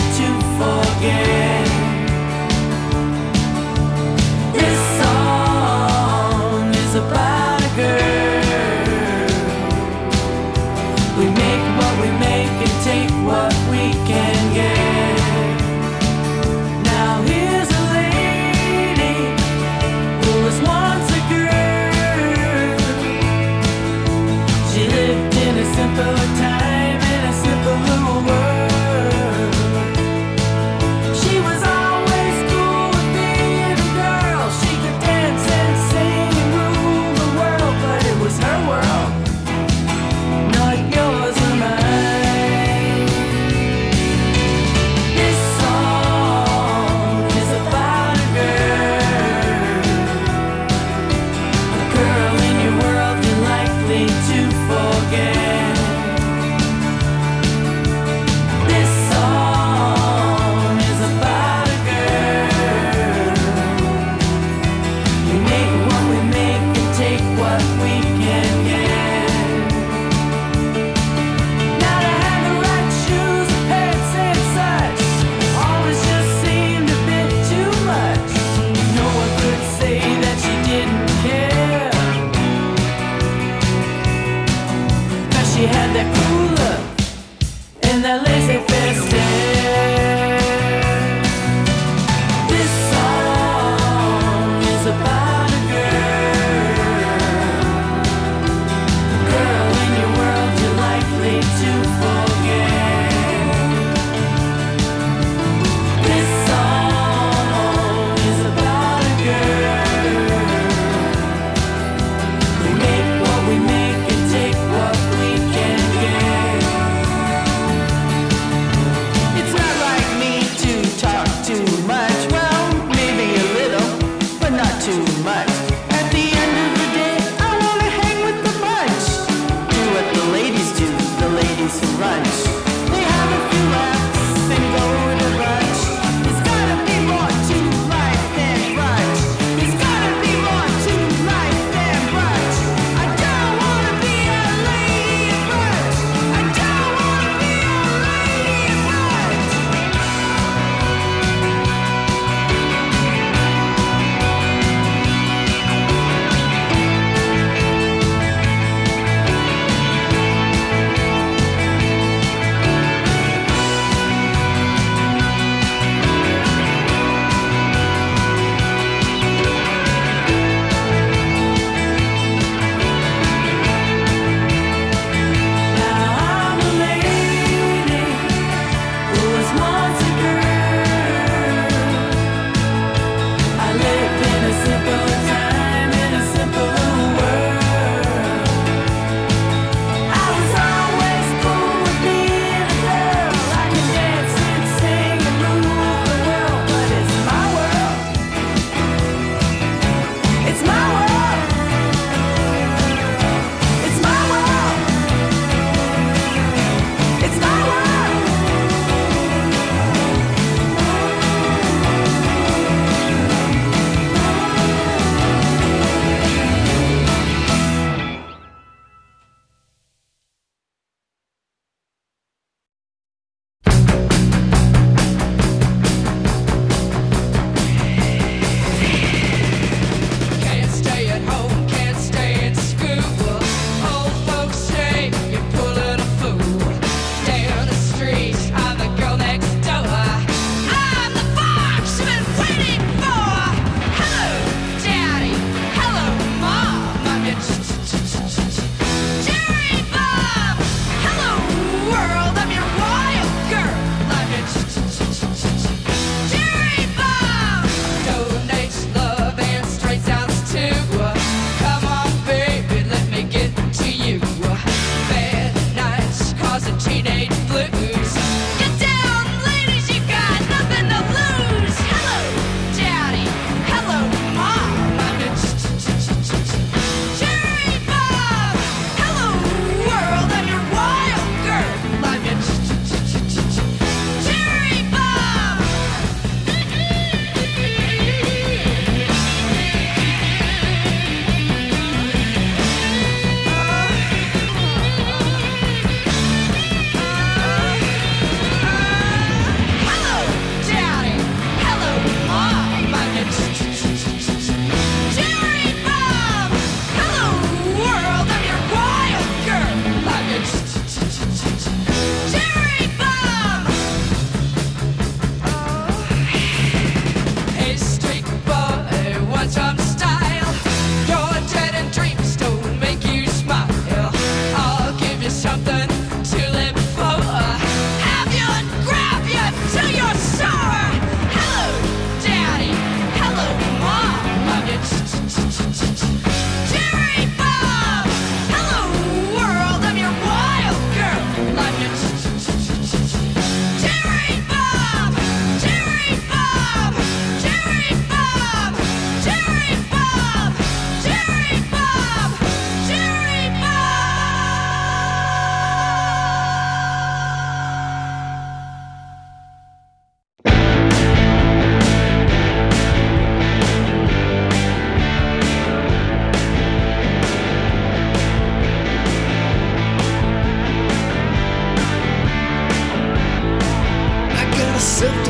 to forget. This song is about a girl. We make what we make and take what we can get. Now here's a lady who was once a girl. She lived in a simpler time, in a simple little world. She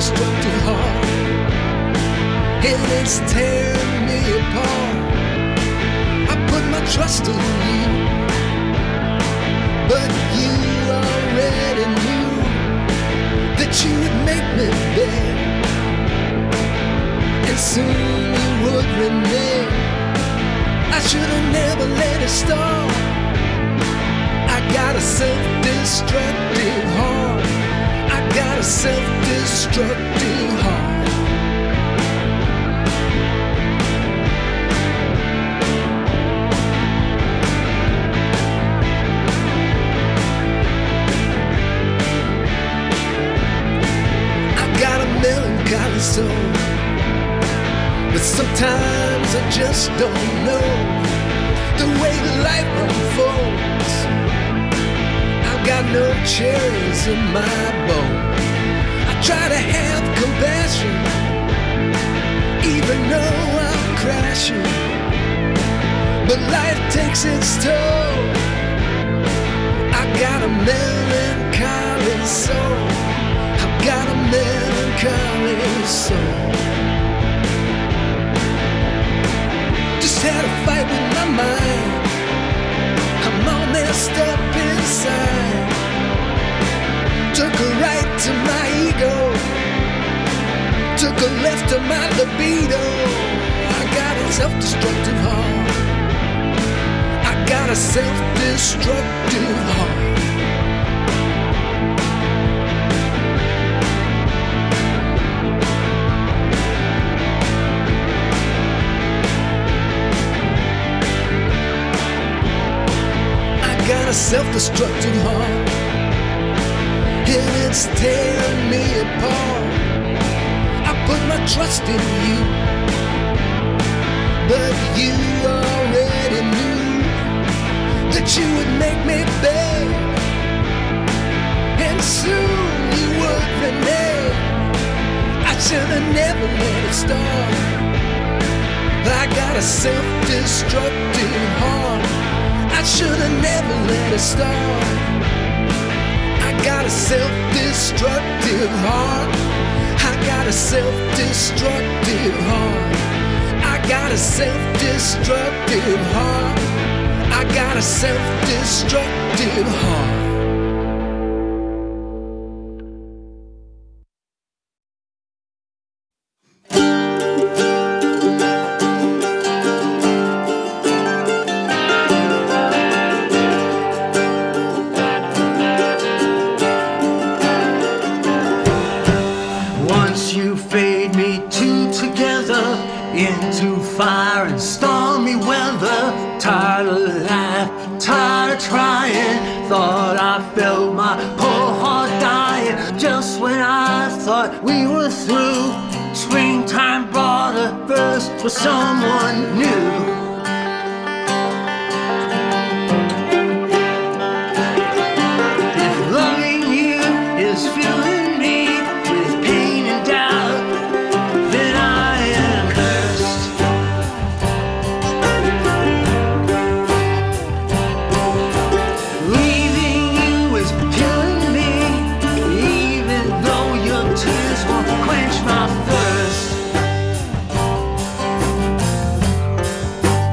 self-destructive heart, and it's tearing me apart. I put my trust in you, but you already knew that you would make me beg, and soon you would renege. I should have never let it start. I got a self-destructive heart. I got a self-destructive heart. I got a melancholy soul, but sometimes I just don't know the way life unfolds. I've got no cherries in my bowl. I try to have compassion, even though I'm crashing, but life takes its toll. I got a melancholy soul. I've got a melancholy soul. Just had a fight with my mind. I'm all messed up inside. Took a right to my ego, took a left to my libido. I got a self-destructive heart. I got a self-destructive heart. Got a self-destructive heart, and it's tearing me apart. I put my trust in you, but you already knew that you would make me beg, and soon you would renege. I should have never let it start. I got a self-destructive heart. I should have never let it start. I got a self-destructive heart. I got a self-destructive heart. I got a self-destructive heart. I got a self-destructive heart. Into fire and stormy weather, tired of life, tired of trying. Thought I felt my poor heart dying. Just when I thought we were through, springtime brought a burst for someone new. If loving you is filling me with pain and doubt, then I am cursed. Leaving you is killing me, even though your tears won't quench my thirst.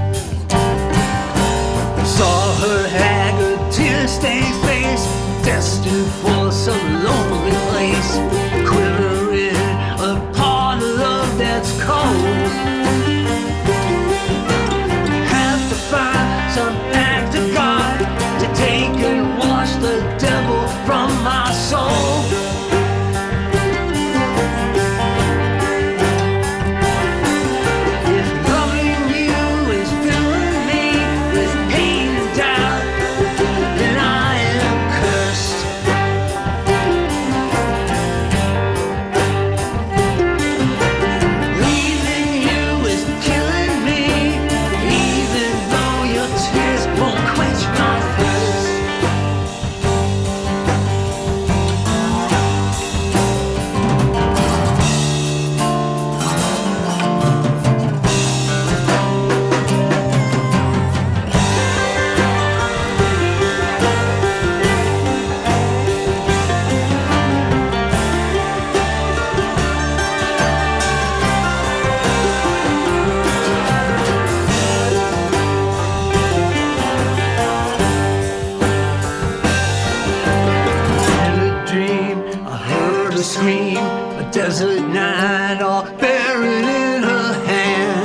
night, all buried in her hand.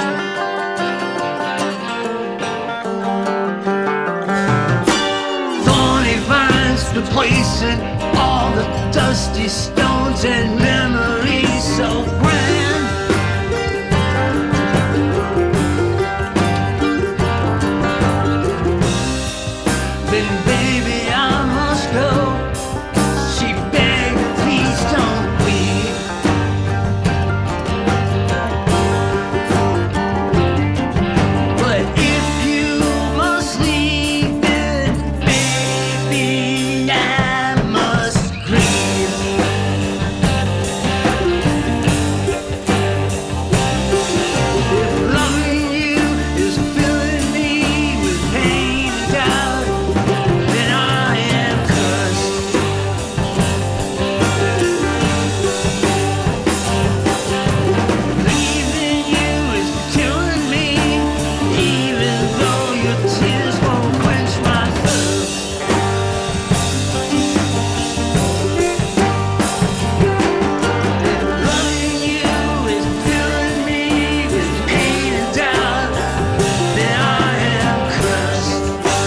Thorny vines replacing all the dusty stones and memories so grand. Then baby I must go. She begged, please don't weep. But if you must leave, then baby I must grieve. If loving you is filling me with pain and doubt, then I am cursed. Leaving you is killing me, even though your tears won't quench my thirst. If loving you is filling me with pain and doubt, then I am cursed.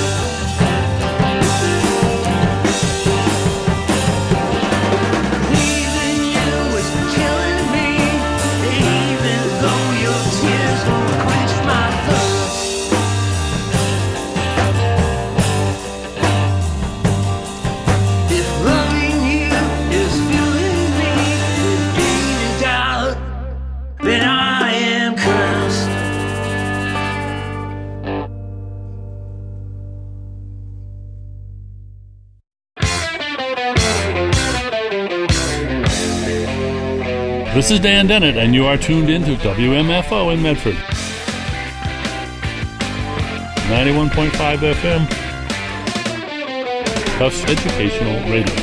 Leaving you is killing me, even though your tears won't quench my thirst. If loving you is filling me with pain and doubt, then I am cursed. This is Dan Dennett, and you are tuned in to WMFO in Medford. 91.5 FM. Tufts Educational Radio.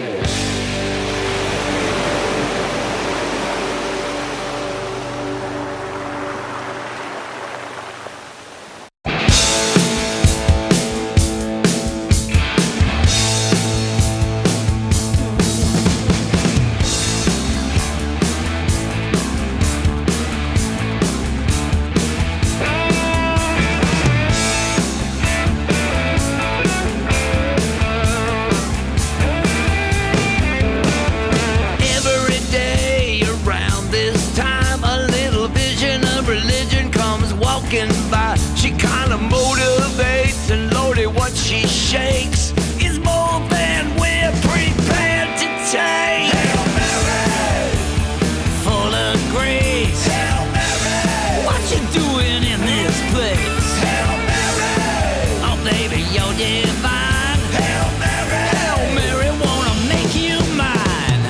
Every day around this time, a little vision of religion comes walking by. She kind of motivates, and Lordy, what she shakes is more than we're prepared to take. Hail Mary, full of grace. Hail Mary, what you doing in this place? Hail Mary, oh baby, you're divine. Hail Mary, Hail Mary, wanna make you mine.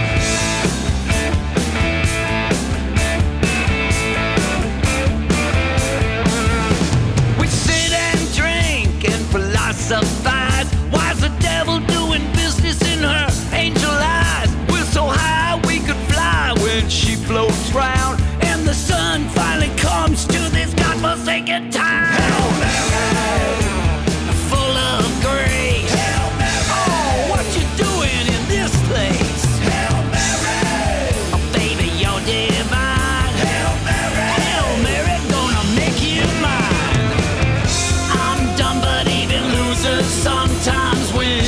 We sit and drink and philosophize. Why's the devil doing business in her angel eyes? We're so high we could fly when she floats round, and the sun finally comes to this godforsaken town. Hail Mary, full of grace. Hail Mary, oh, what you doing in this place? Hail Mary, oh baby, you're divine. Hail Mary, Hail Mary, gonna make you mine. I'm dumb, but even losers sometimes win.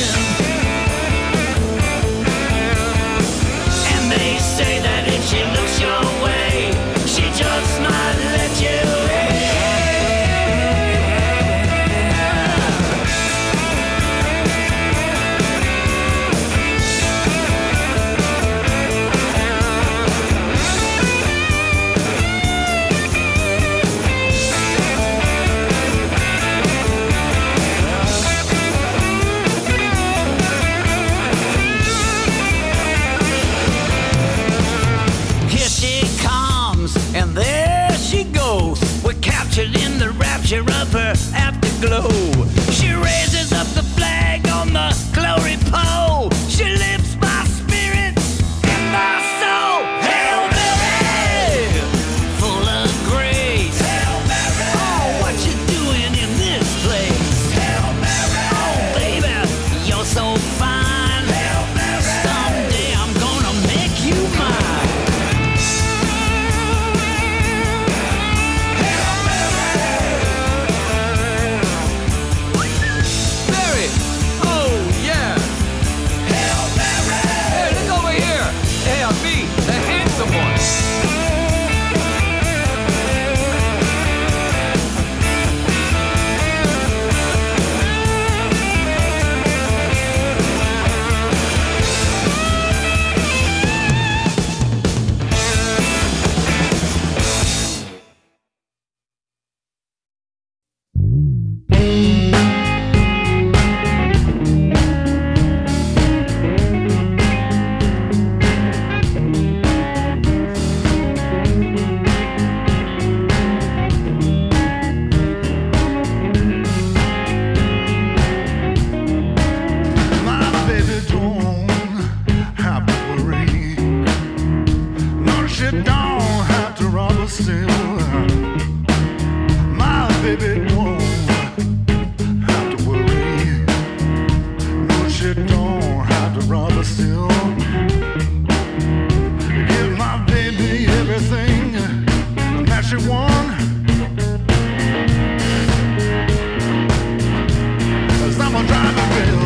And they say that if she looks your way, she just might let you in. she don't have to rubber still. My baby don't have to worry. No, she don't have to rubber still. Give my baby everything that she wants. 'Cause I'm a driving wheel.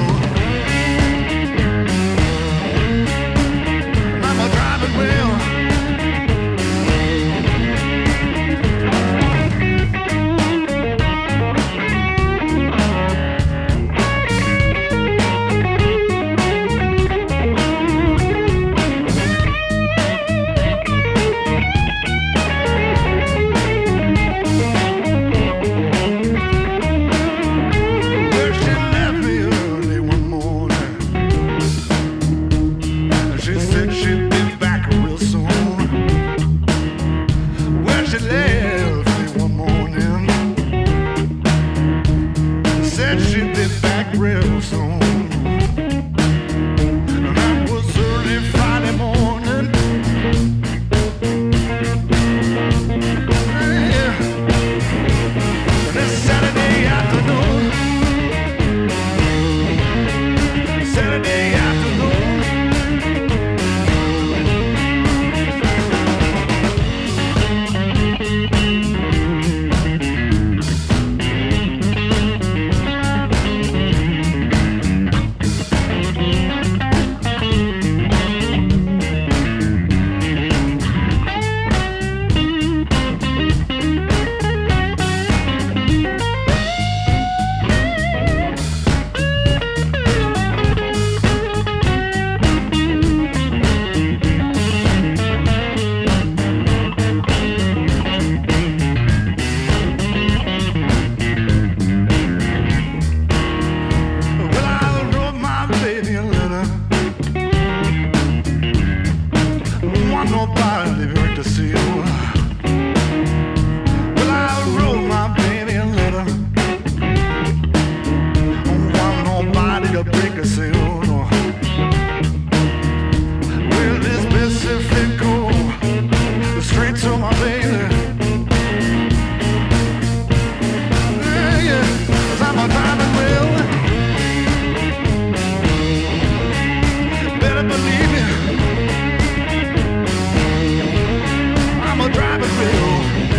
I'm a driving wheel. Well, she left me early one morning. She said she'd be back real soon. Well, she left me one morning. Said she'd be back real soon. And that was early Friday morning. Yeah. And it's Saturday afternoon. Saturday afternoon. Well, I wrote my baby a letter. Want nobody to see you. Well, I wrote my baby a letter. Want nobody to break a seal. No. Well, this Pacific go straight to my baby. Yeah, yeah, 'cause I'm a driving wheel. Better believe me, I'm a driving wheel.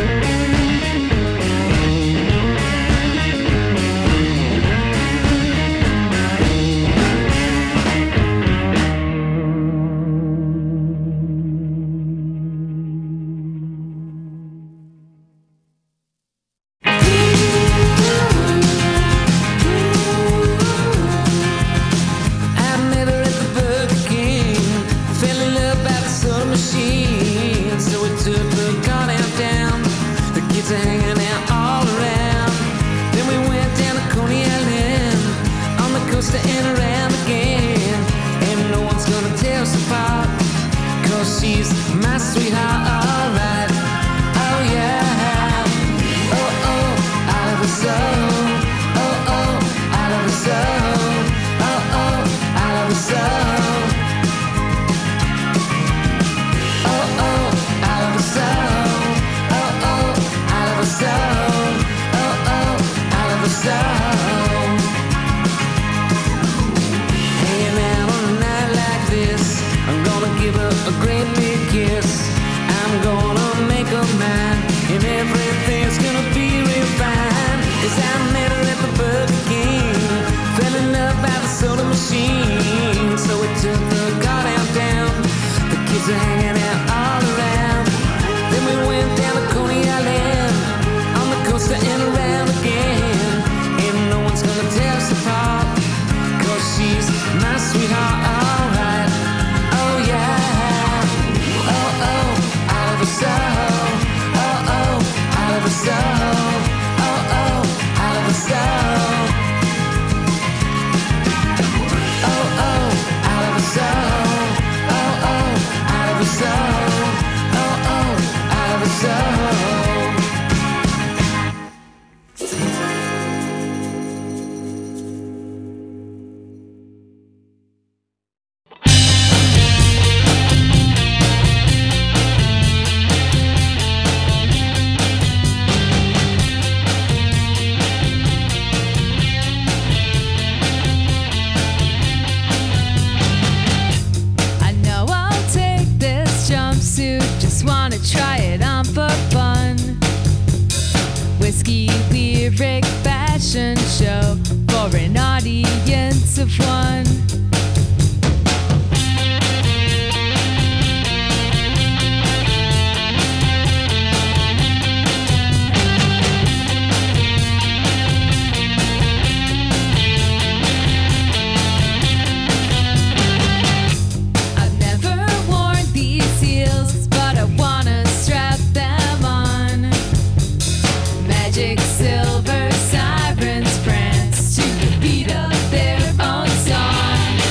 I met her at the Burger King. Fell in love by the soda machine. So we took the car downtown. The kids are hanging out all around. Then we went down to Coney Island, on the coaster and around again. And no one's gonna tear us apart, 'cause she's my sweetheart, alright. Oh yeah. Oh oh, I love her so. Oh oh, I love her so. Oh oh, I love her so. Oh oh, I love her so. Oh oh, I love her so. Oh oh, I love her so. Hanging out on a night like this, I'm gonna give her a great big kiss. I'm just wanna try it on for fun. Whiskey lyric fashion show for an audience of one. I've never worn these heels, but I wanna strap them on. Magic silver sirens prance to the beat of their own song.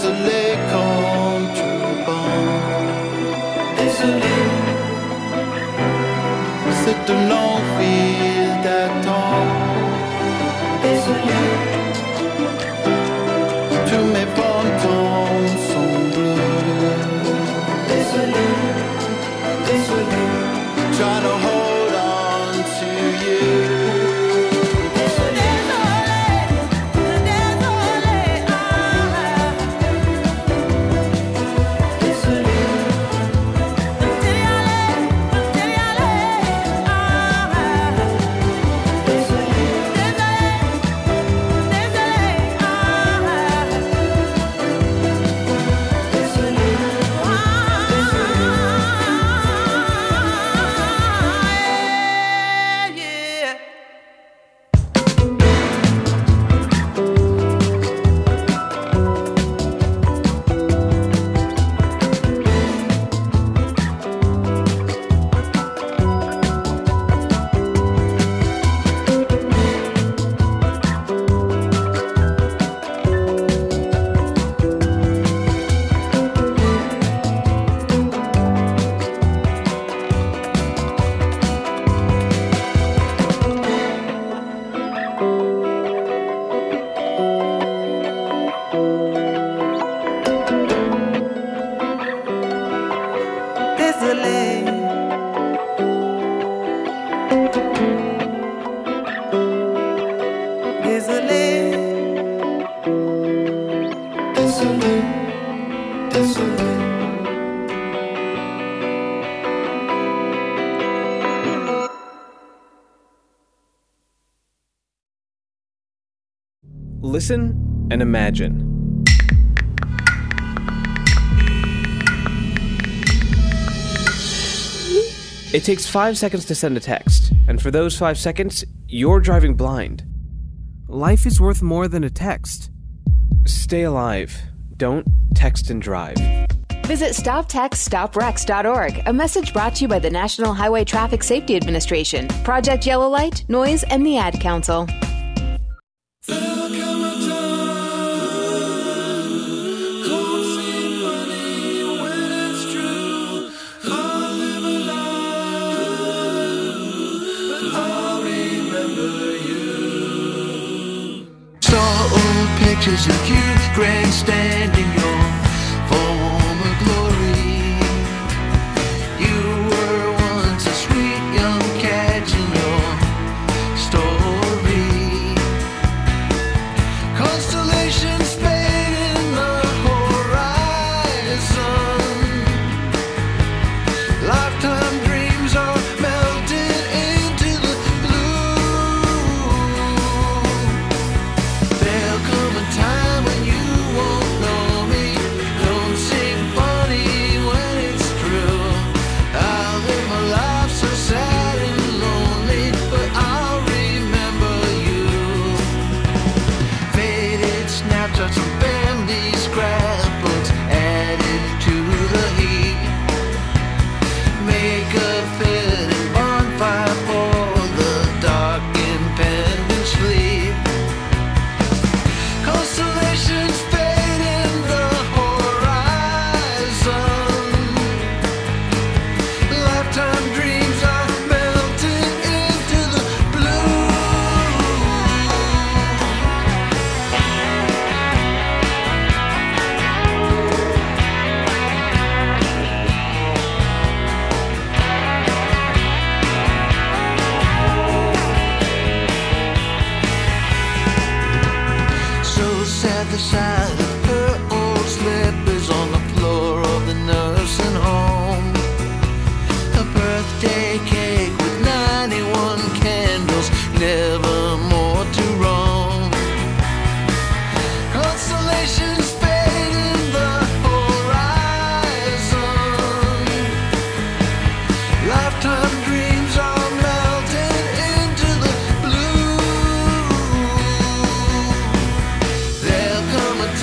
désolé quand tu pars. Désolé, c'est une longue file d'attente. Désolé, tous mes fantômes sont bleus. Désolé, désolé, try to hold on to you. Listen and imagine. It takes 5 seconds to send a text, and for those 5 seconds, you're driving blind. Life is worth more than a text. Stay alive. Don't text and drive. Visit StopTextStopWrecks.org, a message brought to you by the National Highway Traffic Safety Administration, Project Yellow Light, Noise, and the Ad Council. Pictures of you grandstanding your former glory. You were once a sweet young catch in your story. Constellations fade in the horizon. Lifetime dreams are melted into the blue. There'll come a time when you won't know me. Don't sing funny when it's true. I'll live my life so sad and lonely, but I'll remember you. Faded snapshots of family scrapbooks added to the heat. Make a fitting bonfire for the dark impending sleep. Constellations fade in the horizon. Lifetime dreams are melted into the blue. So sad the sight of her old slippers on the floor of the nursing home. A birthday cake with 91 candles, never more to roam. Constellations fade in the horizon. Lifetime dreams are melted into the blue. There'll come a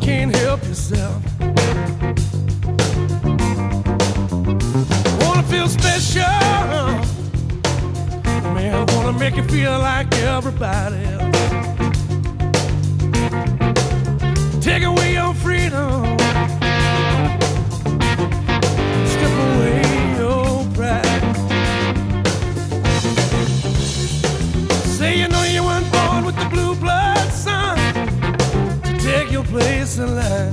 can't help yourself. Wanna feel special, man, wanna make you feel like everybody else. Take away your freedom, strip away your pride. Say you know you weren't born with the blue blood, son, to take your place in line.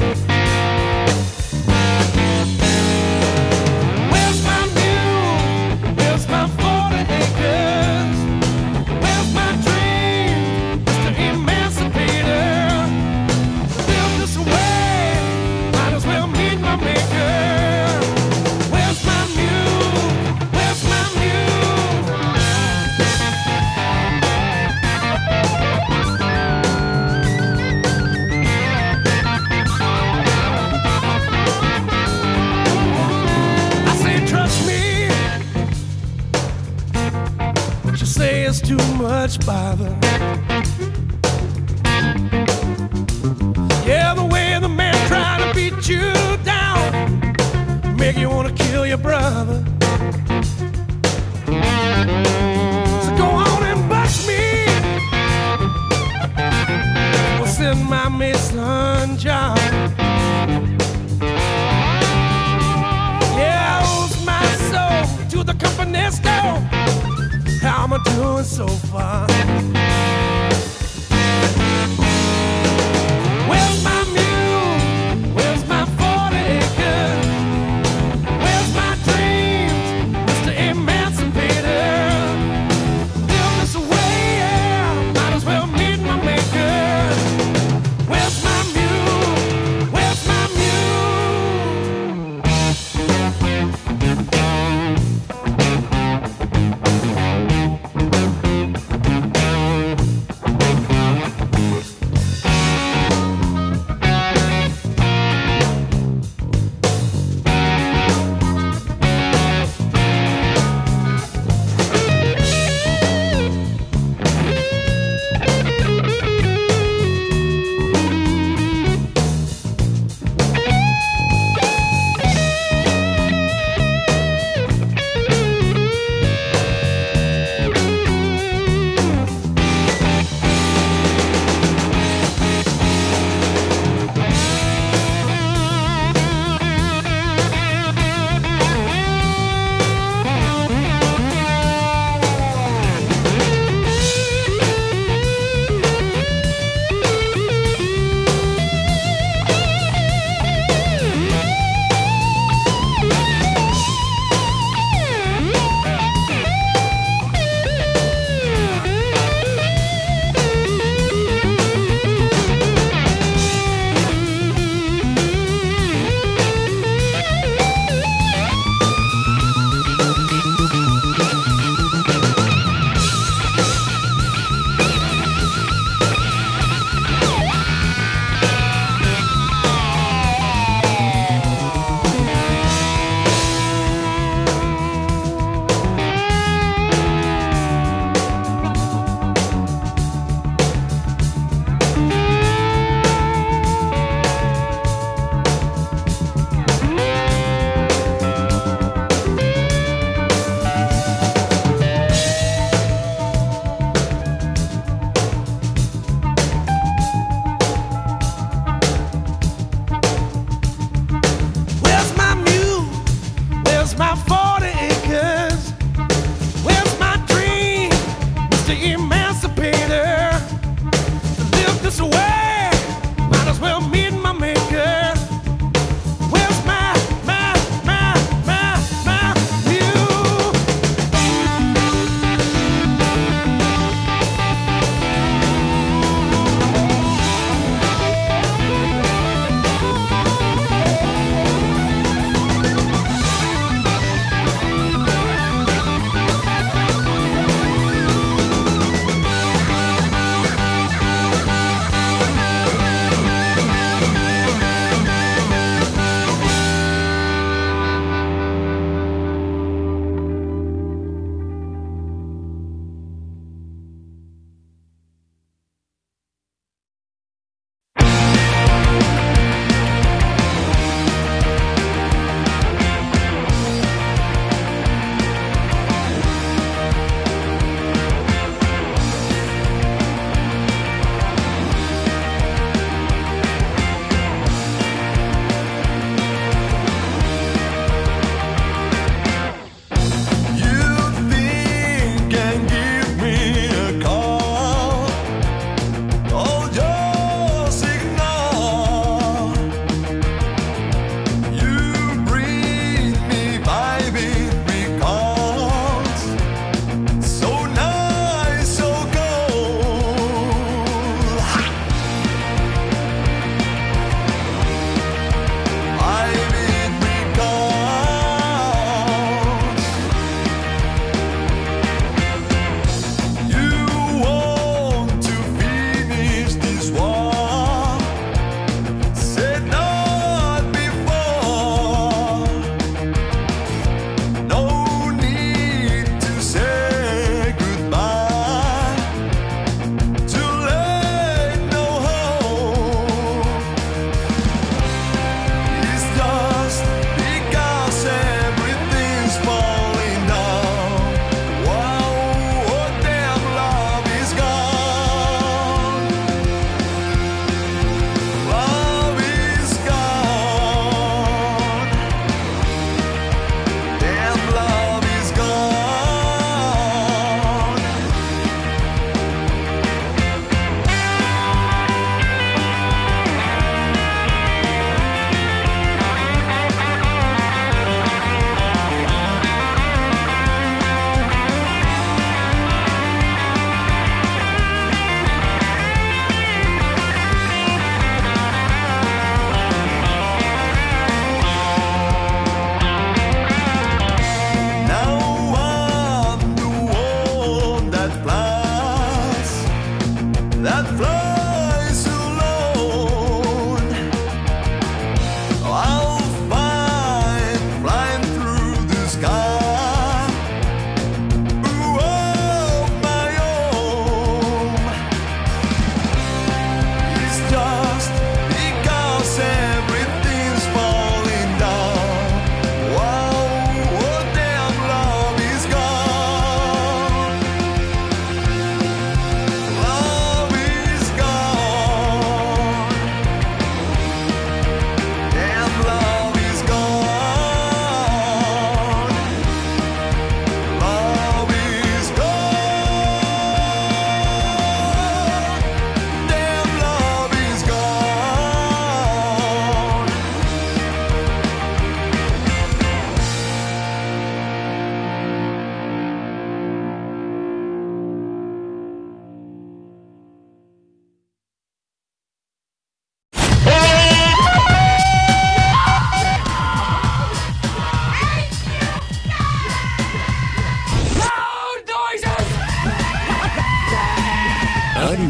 Where's my mule? Where's my 40 acres? Where's my dream, Mr. Emancipator? Build this away, might as well meet my maker. Where's my mule? Where's my mule? I say trust me, what you say is too much bother. Yeah, the way the man tried to beat you down, make you wanna kill your brother. So go on and bust me, or send my Mason John. Yeah, I owes my soul to the company store. How am I doing so far? Where's my mule? Where's my 40 acres? Where's my dreams, Mr. Emancipator? Build this away, yeah, might as well meet my maker. Where's my mule? Where's my mule?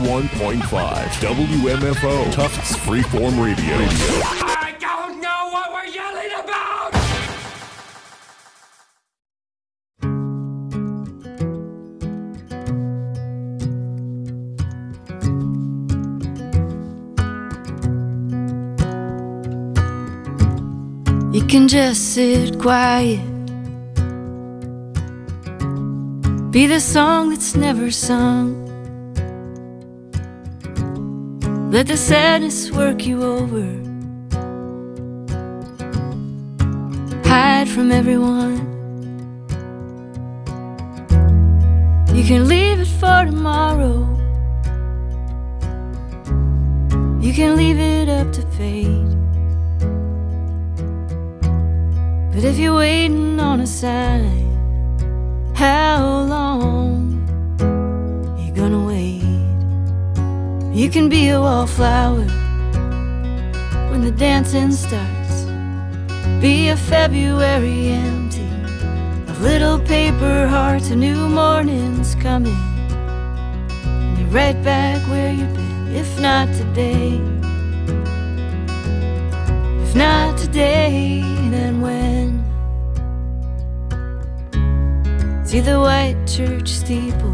91.5 WMFO Tufts Freeform Radio. I don't know what we're yelling about! You can just sit quiet, be the song that's never sung. Let the sadness work you over, hide from everyone. You can leave it for tomorrow, you can leave it up to fate. But if you're waiting on a sign, how long you gonna wait? You can be a wallflower when the dancing starts. Be a February empty of little paper hearts. A new morning's coming, and you're right back where you've been. If not today, if not today, then when? See the white church steeple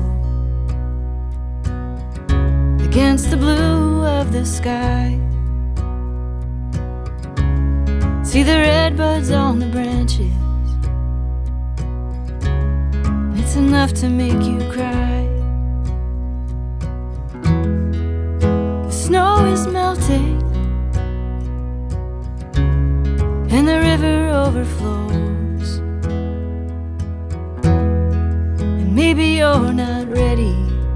against the blue of the sky. See the red buds on the branches. It's enough to make you cry. The snow is melting and the river overflows, and maybe you're not ready,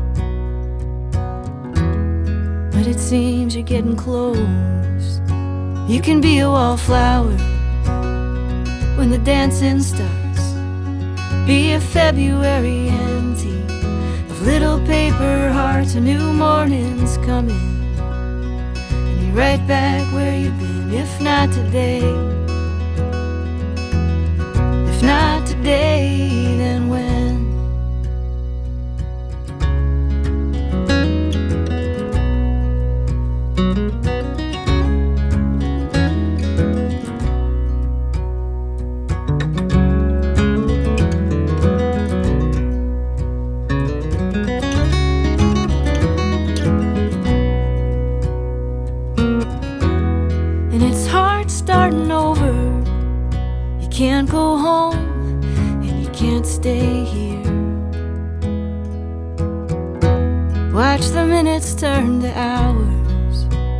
but it seems you're getting close. You can be a wallflower when the dancing starts. Be a February empty of little paper hearts. A new morning's coming, and you're right back where you've been. If not today, if not today, then when? And it's hard starting over. You can't go home and you can't stay here. Watch the minutes turn to hours,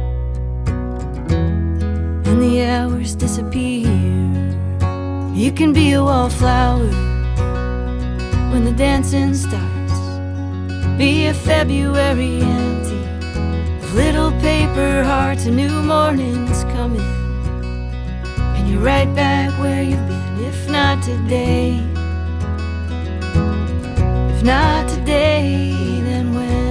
and the hours disappear. You can be a wallflower when the dancing starts. Be a February empty of little paper hearts. A new morning's coming, and you're right back where you've been. If not today, if not today, then when?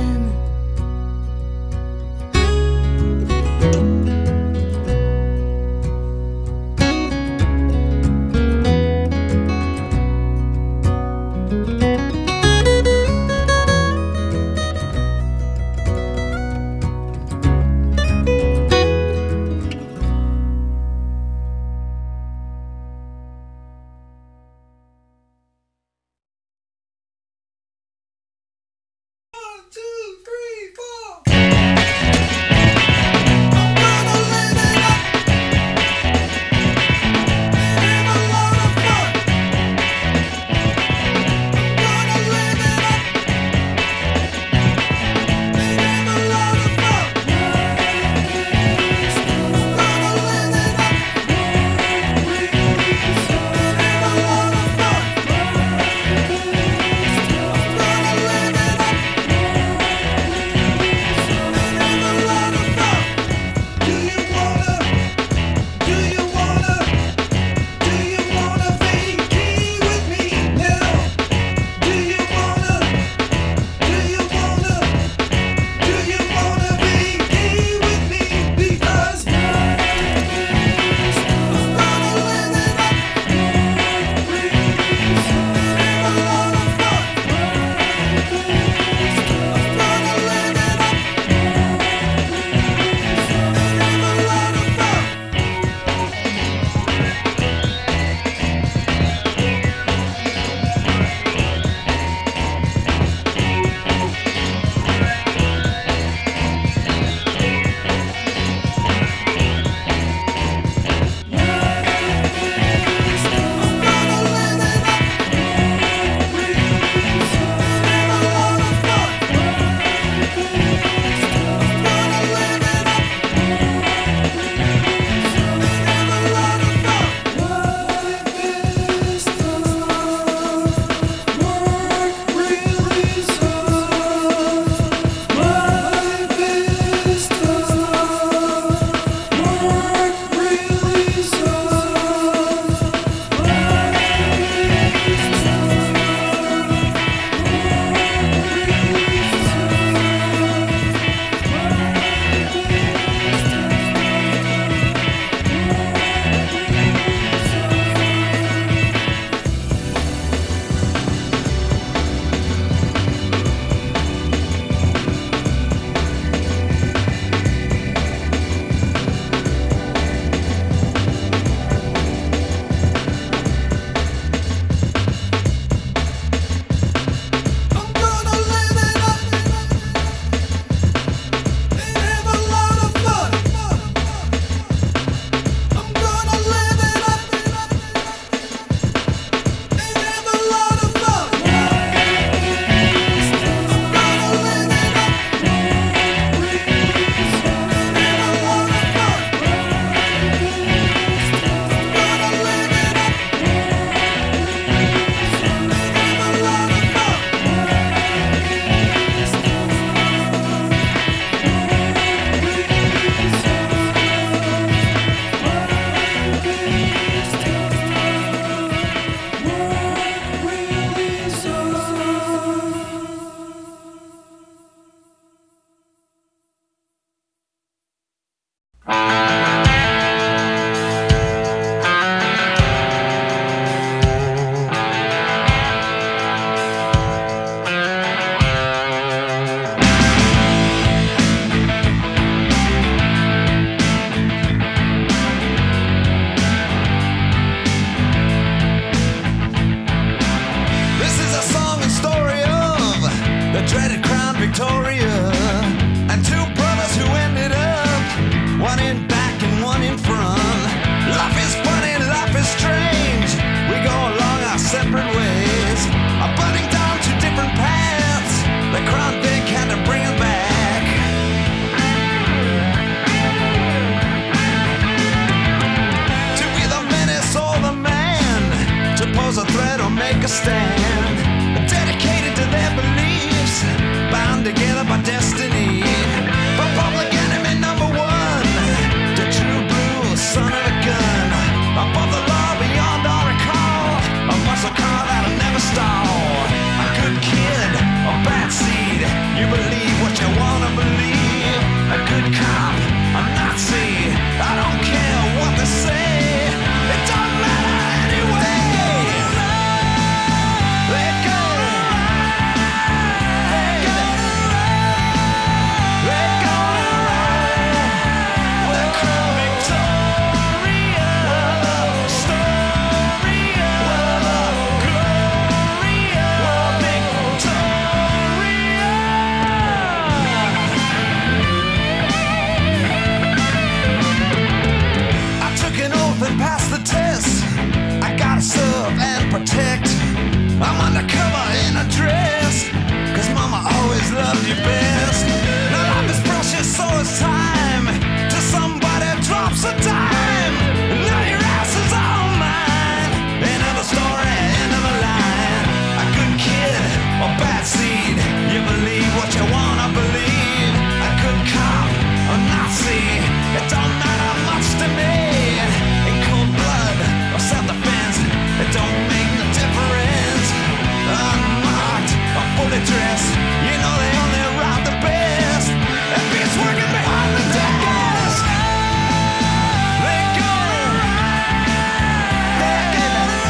undercover in a dress, 'cause mama always loved you best. Now life is precious, so it's time till somebody drops a dime. Now your ass is all mine. End of a story, end of a line. A good kid or bad seed, you believe what you wanna believe. A good cop or Nazi, it don't matter much to me. In cold blood or self-defense, it don't make no difference. Unmarked or fully dressed, you know they only rob the best. If he's working behind the desk, they gonna ride. They gonna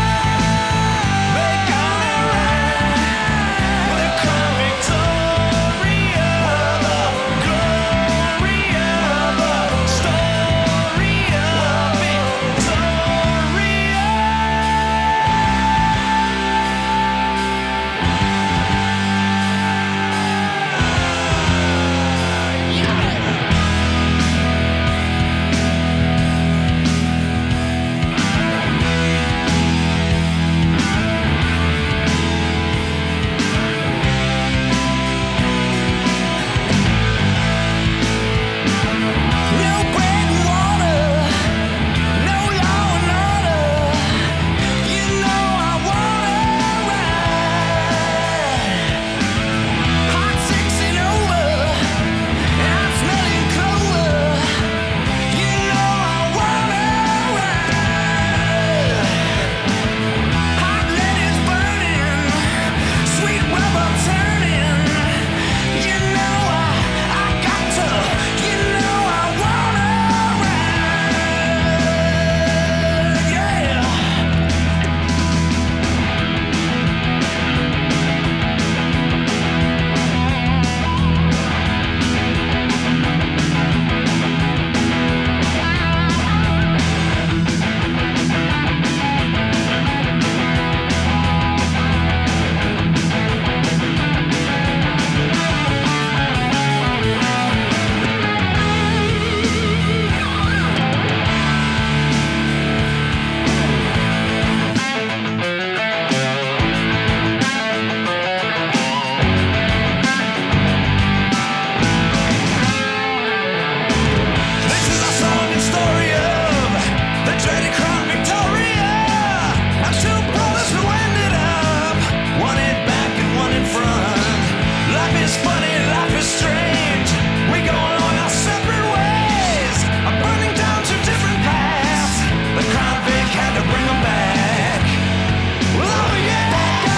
ride. They cry Victoria, the glory of the story of Victoria. No bread and water, no law and order. You know I wanna ride. Hot 6 and over, and I'm smelling clover. You know I wanna ride. Hot lead is burning, sweet rubber turning. You know I got to. You know I wanna ride. Yeah. This is a song and story of the dreaded Crown Victoria. Our two brothers who ended up one in back and one in front. Life is funny, life is strange. We go along our separate ways, burning down two different paths. The Crown Vic had to bring them back. Well, oh yeah,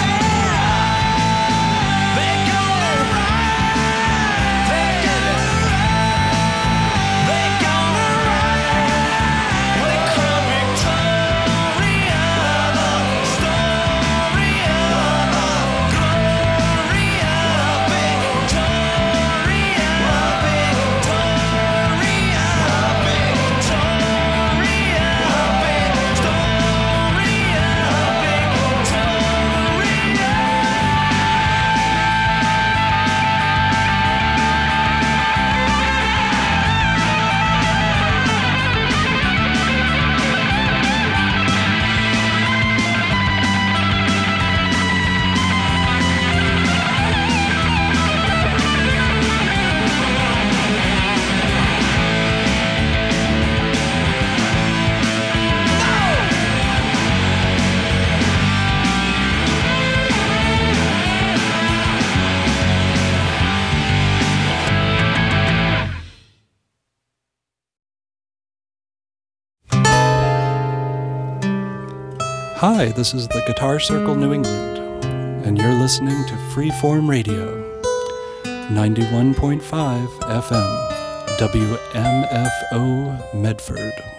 they're gonna ride. They're gonna ride. They're gonna ride. They cry Victoria, the story of the glory of Victoria, Hi, this is the Guitar Circle New England, and you're listening to Freeform Radio, 91.5 FM, WMFO Medford.